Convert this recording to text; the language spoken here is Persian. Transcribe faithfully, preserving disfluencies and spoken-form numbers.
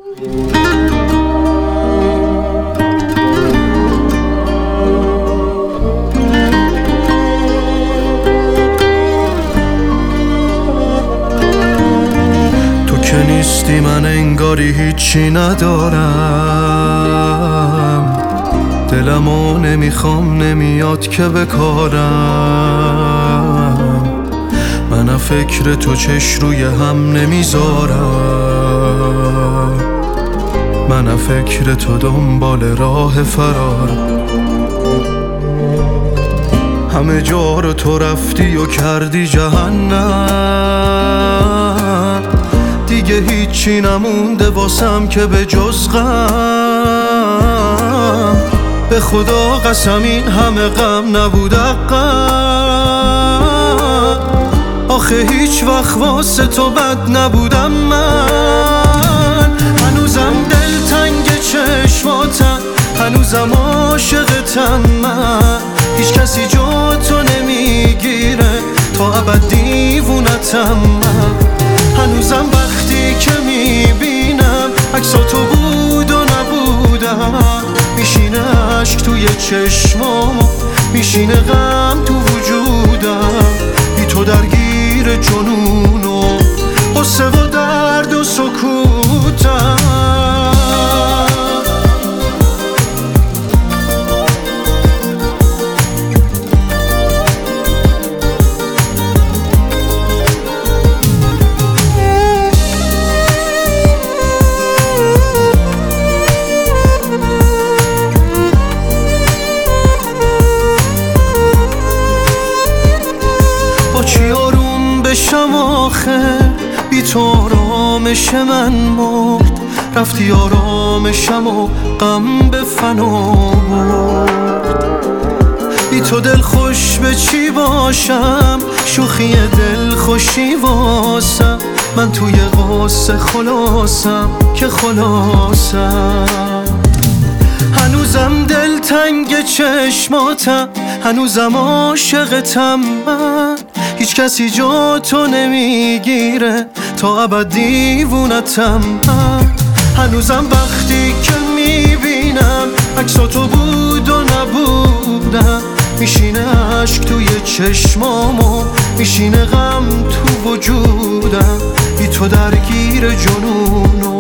نیستی من انگاری هیچی ندارم، دلمو نمیخوام نمیاد که بکارم. من فکر تو چش روی هم نمیذارم، من فکر تو دنبال راه فرار. همه جا رو تو رفتی و کردی جهنم، دیگه هیچی نمونده واسم که به جز غم. به خدا قسم این همه غم نبود غم، آخه هیچ وقت واسه تو بد نبودم من. هنوزم دلتنگ چشماتم، هنوزم عاشقتم من. هیچ کسی جا تو نمیگیره، تا ابد دیوونتم من. هنوزم وقتی که میبینم عکساتو بود و نبودم، میشینه عشق توی چشمامو، میشینه غم تو وجودم. بی تو درگیر جنون و غصه و درد و سکوتم. با چی آروم بشم آخه، بی تو آرامش من مرد. رفتی آرامشم و غم به فنا برد. بی تو دل خوش به چی باشم، شوخی دل خوشی واسم. من توی قصه خلاصم که خلاصم. هنوزم دلتنگ چشماتم، هنوزم عاشقتم من. هیچ کسی جا تو نمیگیره، تا ابد دیوونتم من. هنوزم وقتی که میبینم عکساتو بود و نبودم، میشینه عشق توی چشمامو، میشینه غم تو وجودم. بی تو درگیر جنونو